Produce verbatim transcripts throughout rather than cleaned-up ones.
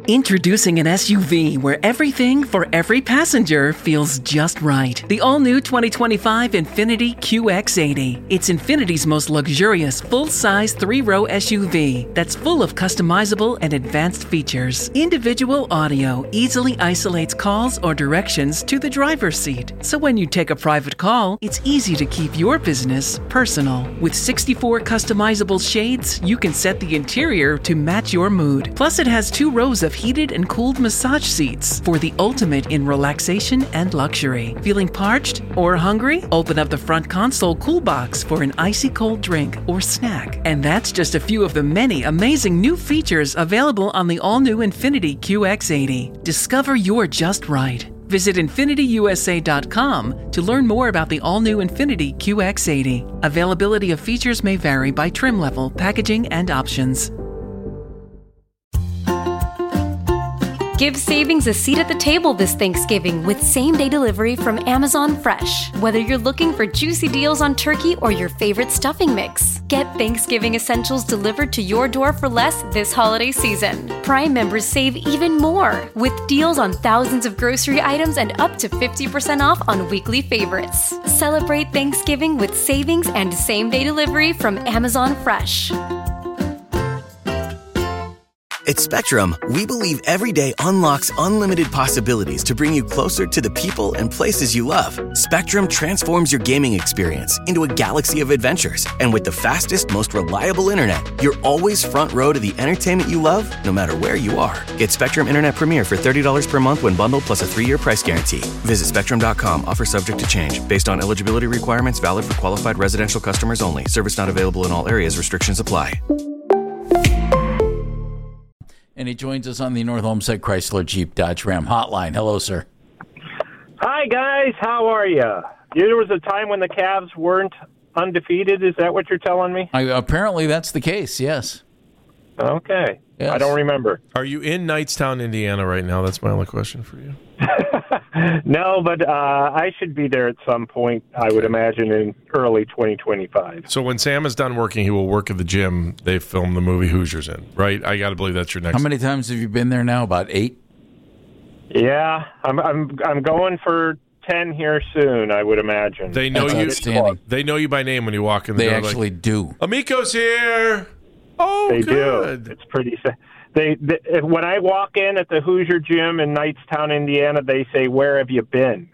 Introducing an S U V where everything for every passenger feels just right. The all-new twenty twenty-five Infiniti Q X eighty. It's Infinity's most luxurious full-size three-row S U V that's full of customizable and advanced features. Individual audio easily isolates calls or directions to the driver's seat. So when you take a private call, it's easy to keep your business personal. With sixty-four customizable shades, you can set the interior to match your mood. Plus, it has two rows of heated and cooled massage seats for the ultimate in relaxation and luxury. Feeling parched or hungry? Open up the front console cool box for an icy cold drink or snack. And that's just a few of the many amazing new features available on the all-new Infiniti Q X eighty. Discover you're just right. Visit Infinity U S A dot com to learn more about the all-new Infiniti Q X eighty. Availability of features may vary by trim level, packaging, and options. Give savings a seat at the table this Thanksgiving with same-day delivery from Amazon Fresh. Whether you're looking for juicy deals on turkey or your favorite stuffing mix, get Thanksgiving essentials delivered to your door for less this holiday season. Prime members save even more with deals on thousands of grocery items and up to fifty percent off on weekly favorites. Celebrate Thanksgiving with savings and same-day delivery from Amazon Fresh. At Spectrum, we believe every day unlocks unlimited possibilities to bring you closer to the people and places you love. Spectrum transforms your gaming experience into a galaxy of adventures. And with the fastest, most reliable internet, you're always front row to the entertainment you love, no matter where you are. Get Spectrum Internet Premier for thirty dollars per month when bundled plus a three-year price guarantee. Visit Spectrum dot com. Offer subject to change. Based on eligibility requirements, valid for qualified residential customers only. Service not available in all areas. Restrictions apply. And he joins us on the North Olmsted Chrysler Jeep Dodge Ram hotline. Hello, sir. Hi, guys. How are you? There was a time when the Cavs weren't undefeated. Is that what you're telling me? I, apparently that's the case, yes. Okay. Yes. I don't remember. Are you in Knightstown, Indiana right now? That's my only question for you. No, but uh, I should be there at some point, I would imagine, in early twenty twenty-five. So when Sam is done working, he will work at the gym they filmed the movie Hoosiers in, right? I got to believe that's your next. How many times have you been there now? About eight? Yeah, I'm I'm I'm going for ten here soon, I would imagine. They know That's you. outstanding. They know you by name when you walk in the They door. actually like, do. Amico's here. Oh, they good. do. It's pretty sad. They, they when I walk in at the Hoosier Gym in Knightstown, Indiana, they say, "Where have you been?"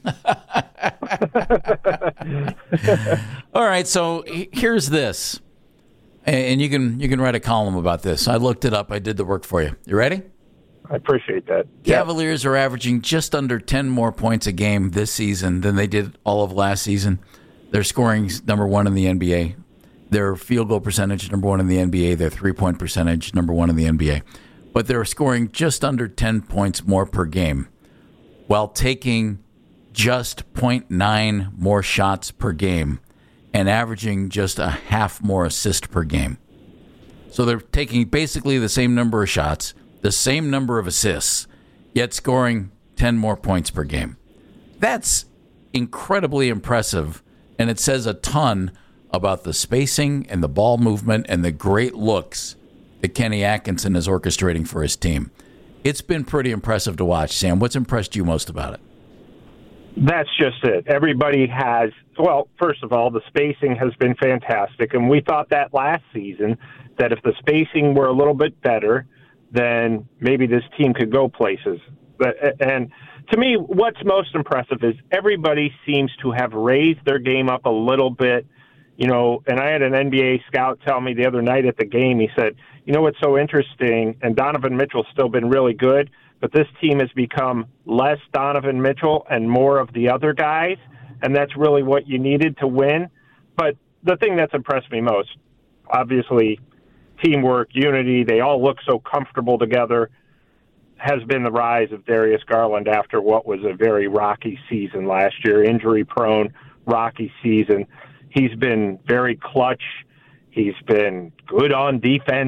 All right, so here's this, and you can you can write a column about this. I looked it up. I did the work for you. You ready? I appreciate that. Cavaliers yeah. are averaging just under ten more points a game this season than they did all of last season. Their scoring's number one in the N B A. Their field goal percentage, number one in the N B A. Their three-point percentage, number one in the N B A. But they're scoring just under ten points more per game while taking just zero point nine more shots per game and averaging just a half more assist per game. So they're taking basically the same number of shots, the same number of assists, yet scoring ten more points per game. That's incredibly impressive, and it says a ton about the spacing and the ball movement and the great looks that Kenny Atkinson is orchestrating for his team. It's been pretty impressive to watch. Sam, what's impressed you most about it? That's just it. Everybody has, well, first of all, the spacing has been fantastic, and we thought that last season, that if the spacing were a little bit better, then maybe this team could go places. But, and to me, what's most impressive is everybody seems to have raised their game up a little bit. You know, and I had an N B A scout tell me the other night at the game, he said, you know what's so interesting, and Donovan Mitchell's still been really good, but this team has become less Donovan Mitchell and more of the other guys, and that's really what you needed to win. But the thing that's impressed me most, obviously, teamwork, unity, they all look so comfortable together, has been the rise of Darius Garland after what was a very rocky season last year, injury-prone, rocky season. He's been very clutch. He's been good on defense,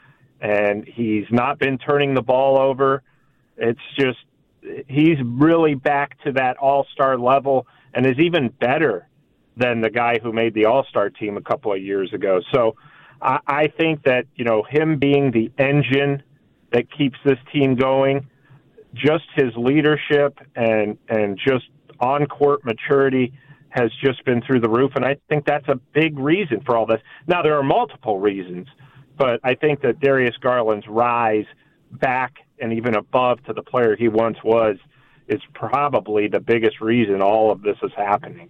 and he's not been turning the ball over. It's just he's really back to that all-star level and is even better than the guy who made the all-star team a couple of years ago. So I, I think that, you know, him being the engine that keeps this team going. Just his leadership and and just on-court maturity has just been through the roof, and I think that's a big reason for all this. Now, there are multiple reasons, but I think that Darius Garland's rise back and even above to the player he once was is probably the biggest reason all of this is happening.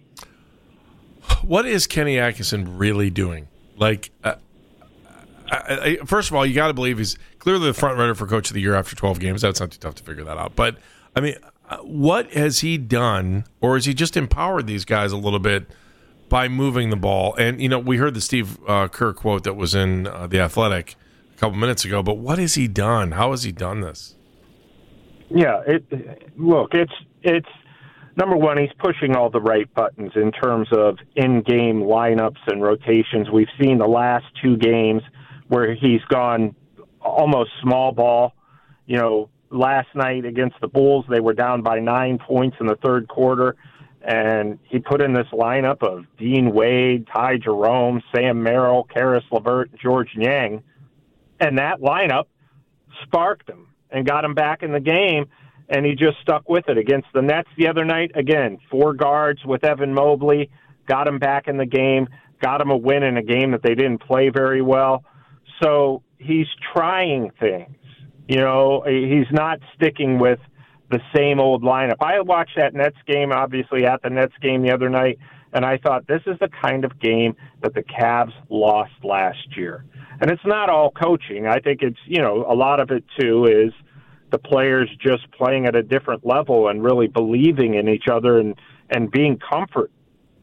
What is Kenny Atkinson really doing? Like, uh, I, I, first of all, you got to believe he's clearly the front runner for Coach of the Year after twelve games. That's not too tough to figure that out. But, I mean, what has he done, or has he just empowered these guys a little bit by moving the ball? And, you know, we heard the Steve uh, Kerr quote that was in uh, The Athletic a couple minutes ago, but what has he done? How has he done this? Yeah, it, look, it's it's number one, he's pushing all the right buttons in terms of in-game lineups and rotations. We've seen the last two games where he's gone almost small ball. You know, last night against the Bulls, they were down by nine points in the third quarter, and he put in this lineup of Dean Wade, Ty Jerome, Sam Merrill, Karis LeVert, George Niang, and that lineup sparked him and got him back in the game, and he just stuck with it. Against the Nets the other night, again, four guards with Evan Mobley, got him back in the game, got him a win in a game that they didn't play very well. So he's trying things. You know, he's not sticking with the same old lineup. I watched that Nets game, obviously, at the Nets game the other night, and I thought this is the kind of game that the Cavs lost last year. And it's not all coaching. I think it's, you know, a lot of it, too, is the players just playing at a different level and really believing in each other and, and being comfort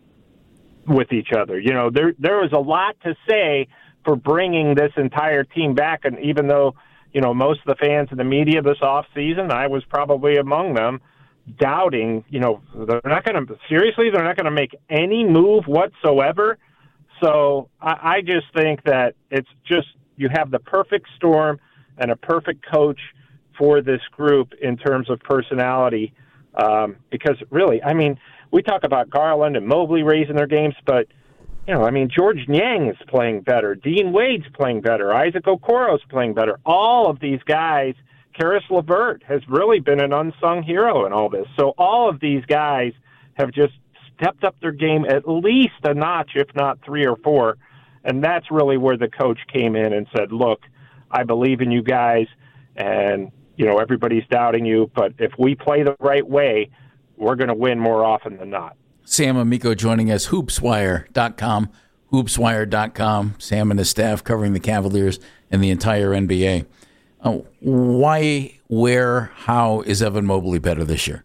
with each other. You know, there there was a lot to say for bringing this entire team back, and even though, you know, most of the fans in the media this offseason, I was probably among them, doubting, you know, they're not going to, seriously, they're not going to make any move whatsoever. So I, I just think that it's just, you have the perfect storm and a perfect coach for this group in terms of personality. Um, because really, I mean, we talk about Garland and Mobley raising their games, but, you know, I mean, George Niang is playing better. Dean Wade's playing better. Isaac Okoro's playing better. All of these guys, Karis LeVert has really been an unsung hero in all this. So all of these guys have just stepped up their game at least a notch, if not three or four. And that's really where the coach came in and said, look, I believe in you guys, and, you know, everybody's doubting you, but if we play the right way, we're going to win more often than not. Sam Amico joining us, hoopswire dot com, hoopswire dot com. Sam and his staff covering the Cavaliers and the entire N B A. Uh, why, where, how is Evan Mobley better this year?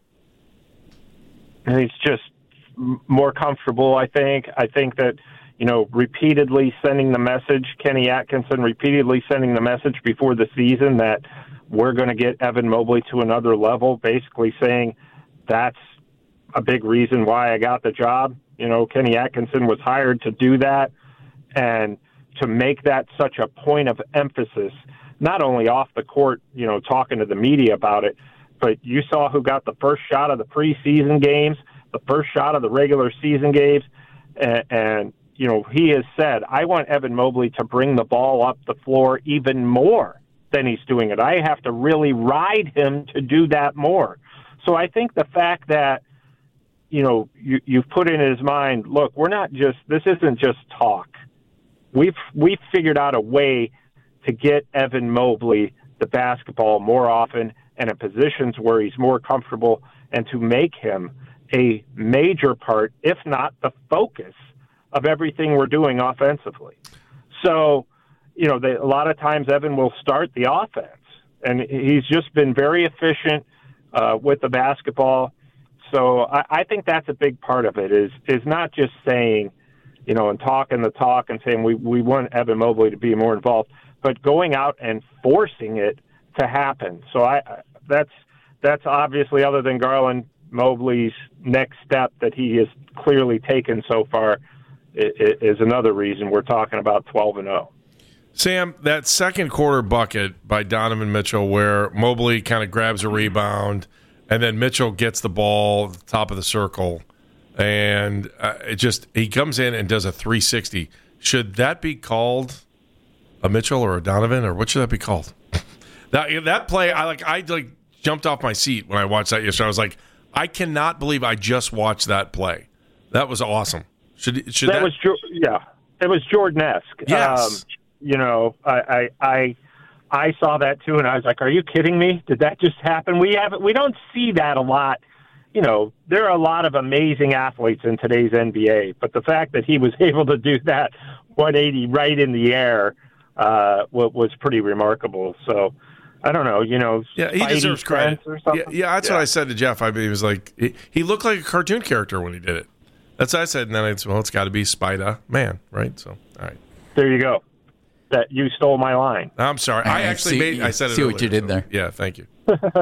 He's just more comfortable, I think. I think that, you know, repeatedly sending the message, Kenny Atkinson repeatedly sending the message before the season that we're going to get Evan Mobley to another level, basically saying that's a big reason why I got the job. You know, Kenny Atkinson was hired to do that, and to make that such a point of emphasis, not only off the court, you know, talking to the media about it, but you saw who got the first shot of the preseason games, the first shot of the regular season games, and, and you know, he has said, I want Evan Mobley to bring the ball up the floor even more than he's doing it. I have to really ride him to do that more. So I think the fact that, you know, you, you've put in his mind, look, we're not just, this isn't just talk. We've, we've figured out a way to get Evan Mobley the basketball more often and in positions where he's more comfortable, and to make him a major part, if not the focus, of everything we're doing offensively. So, you know, they, a lot of times Evan will start the offense, and he's just been very efficient uh, with the basketball. So I, I think that's a big part of it, is is not just saying, you know, and talking the talk and saying we, we want Evan Mobley to be more involved, but going out and forcing it to happen. So I that's that's obviously, other than Garland, Mobley's next step that he has clearly taken so far is another reason we're talking about twelve and oh. Sam, that second quarter bucket by Donovan Mitchell where Mobley kind of grabs a rebound and then Mitchell gets the ball at the top of the circle, and uh, it just he comes in and does a three sixty. Should that be called a Mitchell or a Donovan, or what should that be called? That that play, I like. I like jumped off my seat when I watched that yesterday. I was like, I cannot believe I just watched that play. That was awesome. Should should that, that was yeah, it was Jordan-esque. Yes. Um, you know, I, I I I saw that too, and I was like, "Are you kidding me? Did that just happen?" We haven't. We don't see that a lot. You know, there are a lot of amazing athletes in today's N B A, but the fact that he was able to do that one eighty right in the air uh, was pretty remarkable. So, I don't know, you know. Yeah, he deserves credit. Or something. Yeah, yeah, that's yeah. what I said to Jeff. I mean, he was like, he, he looked like a cartoon character when he did it. That's what I said, and then I said, well, it's got to be Spider-Man, right? So, all right. There you go. That you stole my line. I'm sorry. I, I actually see, made. I said it. See earlier, what you did so, there. Yeah, thank you.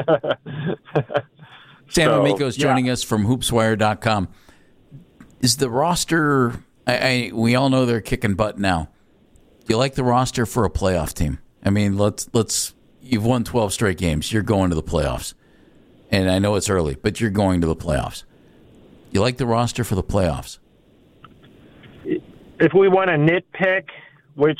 Sam so, Amico is joining yeah. us from hoops wire dot com. Is the roster? I, I we all know they're kicking butt now. Do you like the roster for a playoff team? I mean, let's let's. You've won twelve straight games. You're going to the playoffs, and I know it's early, but you're going to the playoffs. You like the roster for the playoffs? If we want to nitpick, which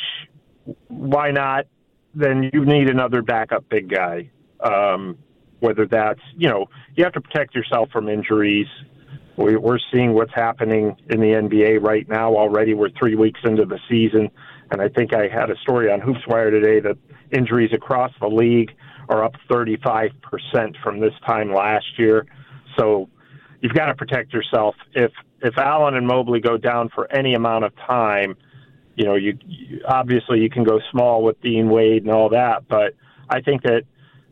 why not? Then you need another backup big guy. Um, whether that's, you know, you have to protect yourself from injuries. We, we're seeing what's happening in the N B A right now already. We're three weeks into the season, and I think I had a story on HoopsWire today that injuries across the league are up thirty-five percent from this time last year. So you've got to protect yourself. If if Allen and Mobley go down for any amount of time, you know, you, you obviously you can go small with Dean Wade and all that, but I think that,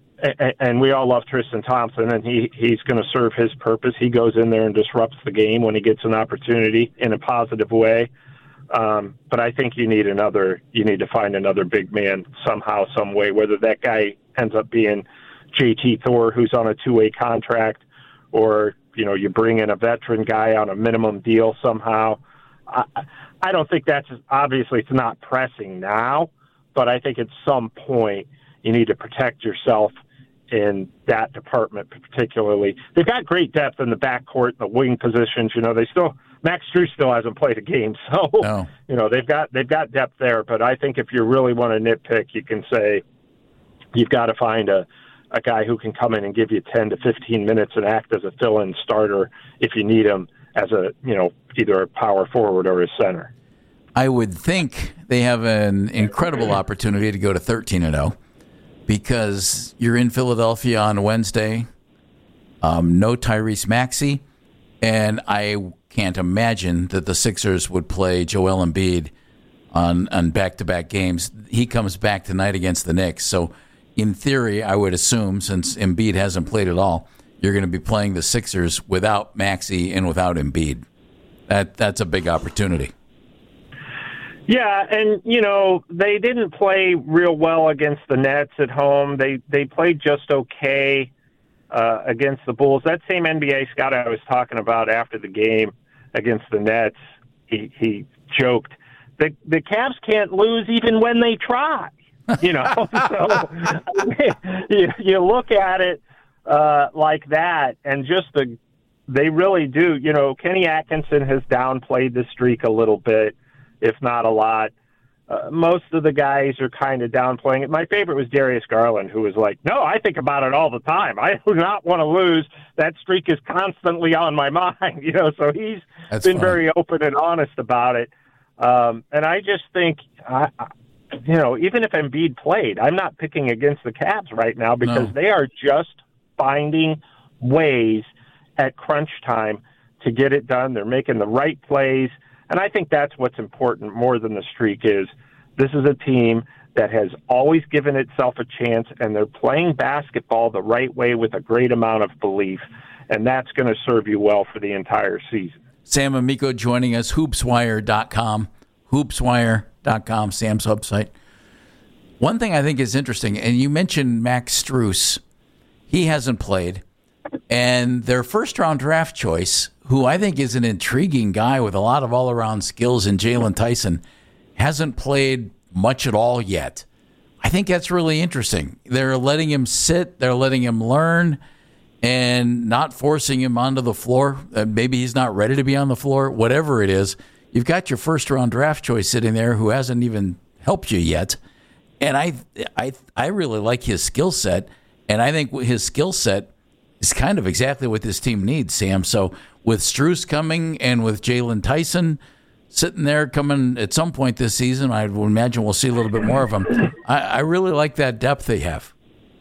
and we all love Tristan Thompson, and he, he's going to serve his purpose. He goes in there and disrupts the game when he gets an opportunity in a positive way. Um, but I think you need another, you need to find another big man somehow, some way, whether that guy ends up being J T Thor, who's on a two-way contract, or, you know, you bring in a veteran guy on a minimum deal somehow. I, I don't think that's, obviously it's not pressing now, but I think at some point you need to protect yourself in that department particularly. They've got great depth in the backcourt, the wing positions. You know, they still, Max Strus still hasn't played a game, so no. you know they've got they've got depth there. But I think if you really want to nitpick, you can say you've got to find a a guy who can come in and give you ten to fifteen minutes and act as a fill-in starter if you need him as a, you know, either a power forward or a center. I would think they have an incredible opportunity to go to thirteen and oh. Because you're in Philadelphia on Wednesday, um, no Tyrese Maxey, and I can't imagine that the Sixers would play Joel Embiid on, on back-to-back games. He comes back tonight against the Knicks. So, in theory, I would assume, since Embiid hasn't played at all, you're going to be playing the Sixers without Maxey and without Embiid. That That's a big opportunity. Yeah, and, you know, they didn't play real well against the Nets at home. They they played just okay uh, against the Bulls. That same N B A scout I was talking about after the game against the Nets, he, he joked, the, the Cavs can't lose even when they try, you know. So you, you look at it uh, like that, and just the they really do. You know, Kenny Atkinson has downplayed the streak a little bit, if not a lot. Uh, most of the guys are kind of downplaying it. My favorite was Darius Garland, who was like, no, I think about it all the time. I do not want to lose. That streak is constantly on my mind. You know, so he's That's been funny. very open and honest about it. Um, and I just think, I, I, you know, even if Embiid played, I'm not picking against the Cavs right now because No. they are just finding ways at crunch time to get it done. They're making the right plays. And I think that's what's important more than the streak is. This is a team that has always given itself a chance, and they're playing basketball the right way with a great amount of belief, and that's going to serve you well for the entire season. Sam Amico joining us, hoops wire dot com, hoops wire dot com, Sam's website. One thing I think is interesting, and you mentioned Max Strus. He hasn't played. And their first-round draft choice, who I think is an intriguing guy with a lot of all-around skills in Jalen Tyson, hasn't played much at all yet. I think that's really interesting. They're letting him sit. They're letting him learn and not forcing him onto the floor. Uh, maybe he's not ready to be on the floor. Whatever it is, you've got your first-round draft choice sitting there who hasn't even helped you yet. And I, I, I really like his skill set, and I think his skill set is kind of exactly what this team needs, Sam. So with Strus coming and with Jalen Tyson sitting there coming at some point this season, I would imagine we'll see a little bit more of them. I, I really like that depth they have.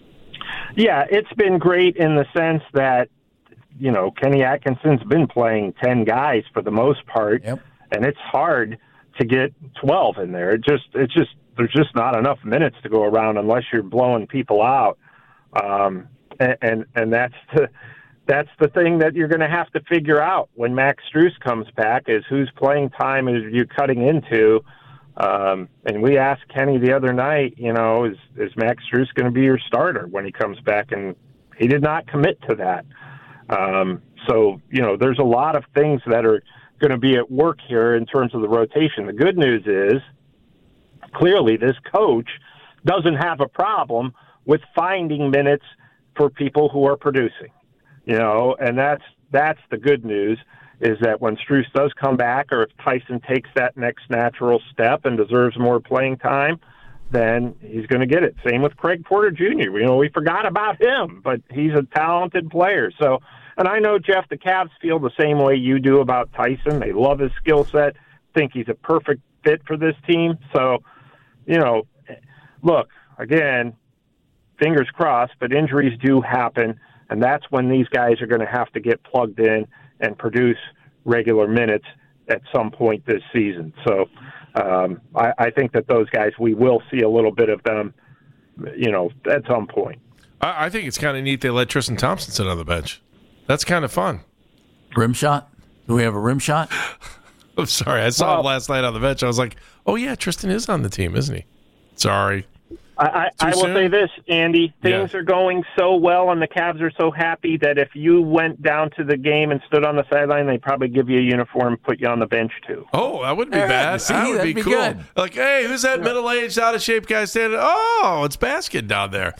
Yeah, it's been great in the sense that, you know, Kenny Atkinson's been playing ten guys for the most part, yep. and it's hard to get twelve in there. It just, it's just, there's just not enough minutes to go around unless you're blowing people out. Um, and, and, and that's the, that's the thing that you're going to have to figure out when Max Strus comes back, is whose playing time is you cutting into. Um, and we asked Kenny the other night, you know, is, is Max Strus going to be your starter when he comes back? And he did not commit to that. Um, so, you know, there's a lot of things that are going to be at work here in terms of the rotation. The good news is, clearly this coach doesn't have a problem with finding minutes for people who are producing, you know, and that's, that's the good news, is that when Strus does come back, or if Tyson takes that next natural step and deserves more playing time, then he's going to get it. Same with Craig Porter Junior You know, we forgot about him, but he's a talented player. So, and I know, Jeff, the Cavs feel the same way you do about Tyson. They love his skill set, think he's a perfect fit for this team. So, you know, look, again, fingers crossed, but injuries do happen, and that's when these guys are going to have to get plugged in and produce regular minutes at some point this season. So um, I, I think that those guys, we will see a little bit of them, you know, at some point. I, I think it's kind of neat they let Tristan Thompson sit on the bench. That's kind of fun. Rim shot? Do we have a rim shot? I'm sorry. I saw well, him last night on the bench. I was like, oh, yeah, Tristan is on the team, isn't he? Sorry. I, I, I will soon? say this, Andy. Things yeah. are going so well, and the Cavs are so happy that if you went down to the game and stood on the sideline, they'd probably give you a uniform and put you on the bench, too. Oh, that wouldn't be Yeah, bad. see, that would that'd be, be cool. good. Like, hey, who's that middle-aged, out-of-shape guy standing? Oh, it's Basket down there.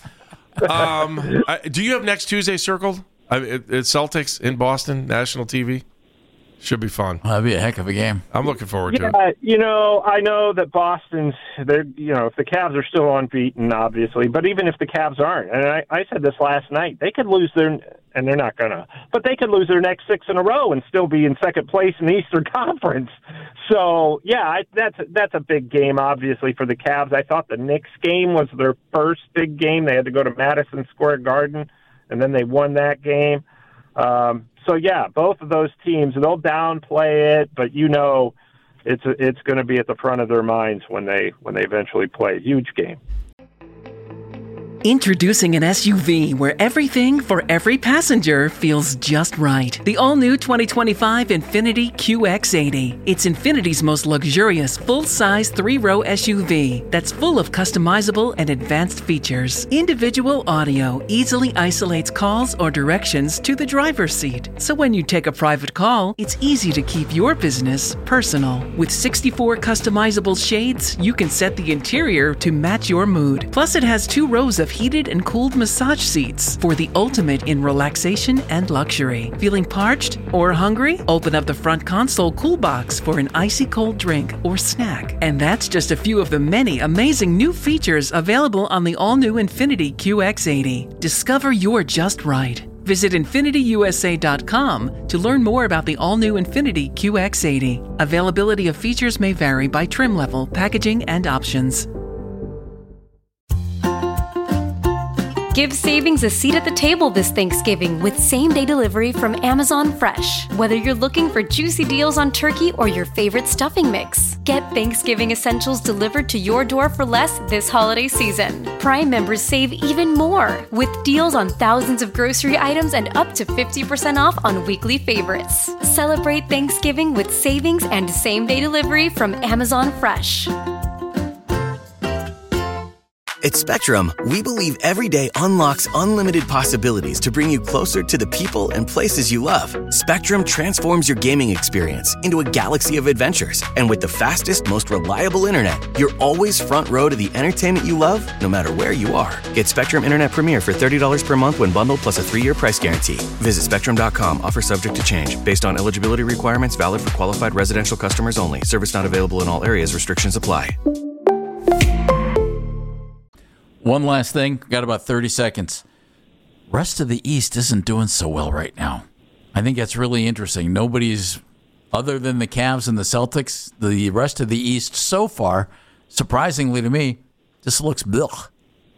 Um, I, do you have next Tuesday circled? I, it, it's Celtics in Boston, national T V. Should be fun. Well, that'd be a heck of a game. I'm looking forward Yeah, to it. you know, I know that Boston's, they're, you know, if the Cavs are still unbeaten, obviously, but even if the Cavs aren't, and I, I said this last night, they could lose their, and they're not going to, but they could lose their next six in a row and still be in second place in the Eastern Conference. So, yeah, I, that's, that's a big game, obviously, for the Cavs. I thought the Knicks game was their first big game. They had to go to Madison Square Garden, and then they won that game. Um, so yeah, both of those teams, they'll downplay it, but you know, it's it's going to be at the front of their minds when they when they eventually play a huge game. Introducing an S U V where everything for every passenger feels just right. The all-new twenty twenty-five Infiniti Q X eighty. It's Infinity's most luxurious full-size three-row S U V that's full of customizable and advanced features. Individual audio easily isolates calls or directions to the driver's seat. So when you take a private call, it's easy to keep your business personal. With sixty-four customizable shades, you can set the interior to match your mood. Plus, it has two rows of heated and cooled massage seats for the ultimate in relaxation and luxury. Feeling parched or hungry? Open up the front console cool box for an icy cold drink or snack. And that's just a few of the many amazing new features available on the all-new Infiniti Q X eighty. Discover you're just right. Visit Infinity U S A dot com to learn more about the all-new Infiniti Q X eighty. Availability of features may vary by trim level, packaging, and options. Give savings a seat at the table this Thanksgiving with same-day delivery from Amazon Fresh. Whether you're looking for juicy deals on turkey or your favorite stuffing mix, get Thanksgiving essentials delivered to your door for less this holiday season. Prime members save even more with deals on thousands of grocery items and up to fifty percent off on weekly favorites. Celebrate Thanksgiving with savings and same-day delivery from Amazon Fresh. At Spectrum, we believe every day unlocks unlimited possibilities to bring you closer to the people and places you love. Spectrum transforms your gaming experience into a galaxy of adventures. And with the fastest, most reliable internet, you're always front row to the entertainment you love, no matter where you are. Get Spectrum Internet Premier for thirty dollars per month when bundled plus a three-year price guarantee. Visit Spectrum dot com. Offer subject to change. Based on eligibility requirements, valid for qualified residential customers only. Service not available in all areas. Restrictions apply. One last thing. Got about thirty seconds. Rest of the East isn't doing so well right now. I think that's really interesting. Nobody's, other than the Cavs and the Celtics, the rest of the East so far, surprisingly to me, just looks blech.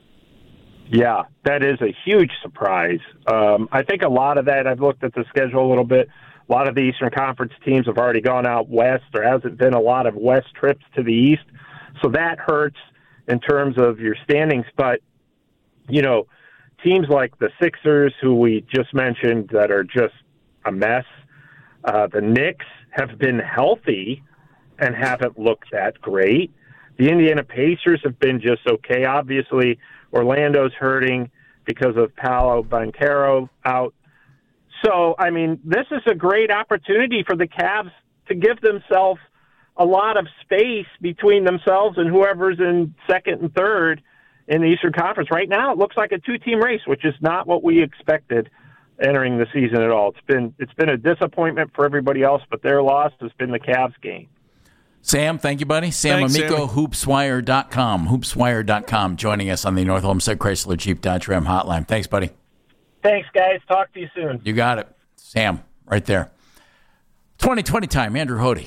Yeah, that is a huge surprise. Um, I think a lot of that, I've looked at the schedule a little bit, a lot of the Eastern Conference teams have already gone out west. There hasn't been a lot of west trips to the East. So that hurts in terms of your standings. But, you know, teams like the Sixers, who we just mentioned, that are just a mess. Uh, the Knicks have been healthy and haven't looked that great. The Indiana Pacers have been just okay. Obviously, Orlando's hurting because of Paolo Banchero out. So, I mean, this is a great opportunity for the Cavs to give themselves a lot of space between themselves and whoever's in second and third in the Eastern Conference. Right now, it looks like a two-team race, which is not what we expected entering the season at all. It's been it's been a disappointment for everybody else, but their loss has been the Cavs' game. Sam, thank you, buddy. Sam Thanks, Amico, Sammy. hoopswire dot com. hoopswire dot com joining us on the North Olmsted Chrysler Jeep Dodge Ram hotline. Thanks, buddy. Thanks, guys. Talk to you soon. You got it. Sam, right there. twenty twenty time, Andrew Hody.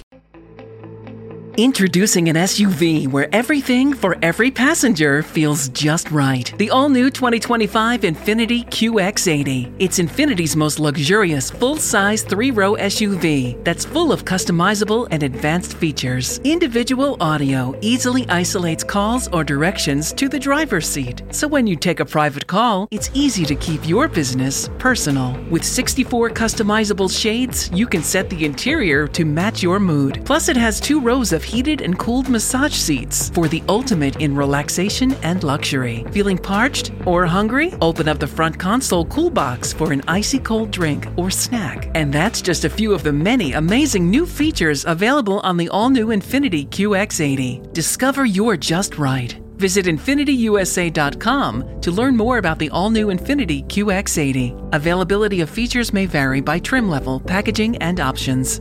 Introducing an S U V where everything for every passenger feels just right. The all-new twenty twenty-five Infiniti Q X eighty. It's Infinity's most luxurious full-size three-row S U V that's full of customizable and advanced features. Individual audio easily isolates calls or directions to the driver's seat. So when you take a private call, it's easy to keep your business personal. With sixty-four customizable shades, you can set the interior to match your mood. Plus, it has two rows of heated and cooled massage seats for the ultimate in relaxation and luxury. Feeling parched or hungry? Open up the front console cool box for an icy cold drink or snack. And that's just a few of the many amazing new features available on the all-new Infiniti Q X eighty. Discover you're just right. Visit Infinity U S A dot com to learn more about the all-new Infiniti Q X eighty. Availability of features may vary by trim level, packaging, and options.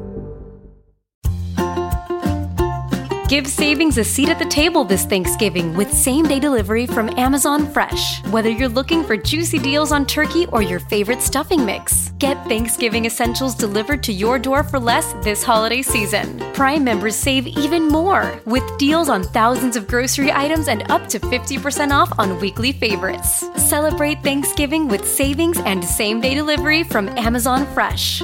Give savings a seat at the table this Thanksgiving with same-day delivery from Amazon Fresh. Whether you're looking for juicy deals on turkey or your favorite stuffing mix, get Thanksgiving essentials delivered to your door for less this holiday season. Prime members save even more with deals on thousands of grocery items and up to fifty percent off on weekly favorites. Celebrate Thanksgiving with savings and same-day delivery from Amazon Fresh.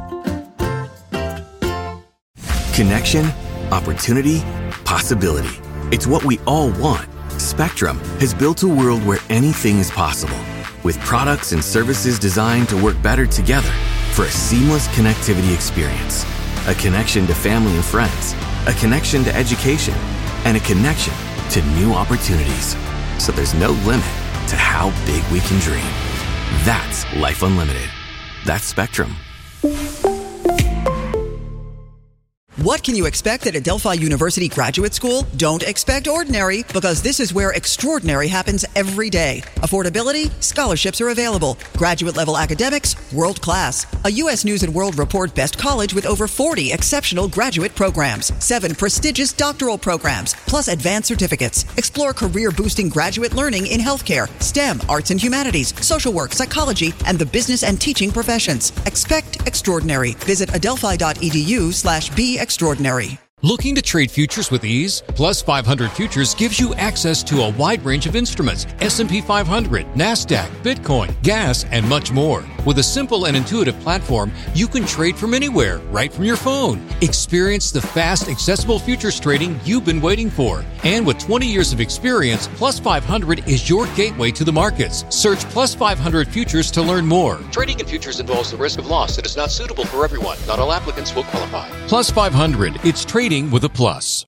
Connection, opportunity, possibility. It's what we all want. Spectrum has built a world where anything is possible, with products and services designed to work better together for a seamless connectivity experience. A connection to family and friends, a connection to education, and a connection to new opportunities. So there's no limit to how big we can dream. That's Life Unlimited. That's Spectrum. What can you expect at Adelphi University Graduate School? Don't expect ordinary, because this is where extraordinary happens every day. Affordability, scholarships are available. Graduate level academics, world class. A U S News and World Report best college with over forty exceptional graduate programs. Seven prestigious doctoral programs, plus advanced certificates. Explore career boosting graduate learning in healthcare, STEM, arts and humanities, social work, psychology, and the business and teaching professions. Expect extraordinary. Visit adelphi.edu slash be extraordinary. Looking to trade futures with ease? Plus five hundred Futures gives you access to a wide range of instruments, S and P five hundred, NASDAQ, Bitcoin, gas, and much more. With a simple and intuitive platform, you can trade from anywhere, right from your phone. Experience the fast, accessible futures trading you've been waiting for. And with twenty years of experience, Plus five hundred is your gateway to the markets. Search Plus five hundred Futures to learn more. Trading in futures involves the risk of loss that is not suitable for everyone. Not all applicants will qualify. Plus five hundred, it's trading with a plus.